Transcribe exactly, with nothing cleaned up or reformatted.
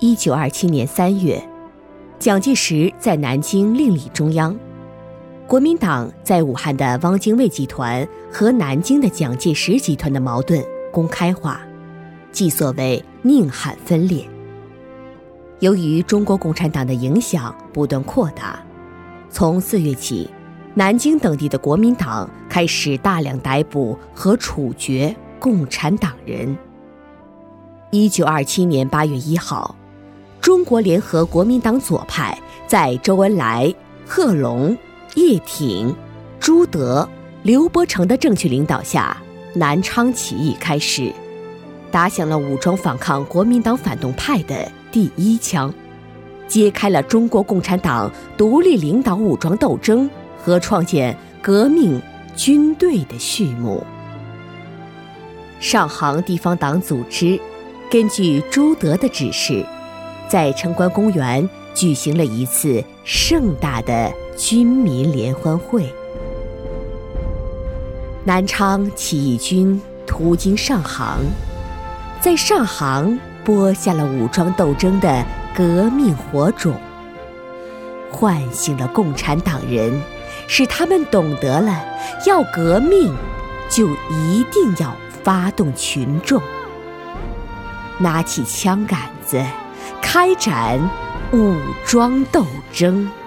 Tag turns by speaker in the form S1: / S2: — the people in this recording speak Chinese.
S1: 一九二七年三月，蒋介石在南京另立中央，国民党在武汉的汪精卫集团和南京的蒋介石集团的矛盾公开化，即所谓宁汉分裂。由于中国共产党的影响不断扩大，从四月起，南京等地的国民党开始大量逮捕和处决共产党人。一九二七年八月一号，中国联合国民党左派在周恩来、贺龙、叶挺、朱德、刘伯承的正确领导下，南昌起义开始，打响了武装反抗国民党反动派的第一枪，揭开了中国共产党独立领导武装斗争和创建革命军队的序幕。上杭地方党组织根据朱德的指示，在城关公园举行了一次盛大的军民联欢会。南昌起义军途经上杭，在上杭播下了武装斗争的革命火种，唤醒了共产党人，使他们懂得了要革命就一定要发动群众，拿起枪杆子开展武装斗争。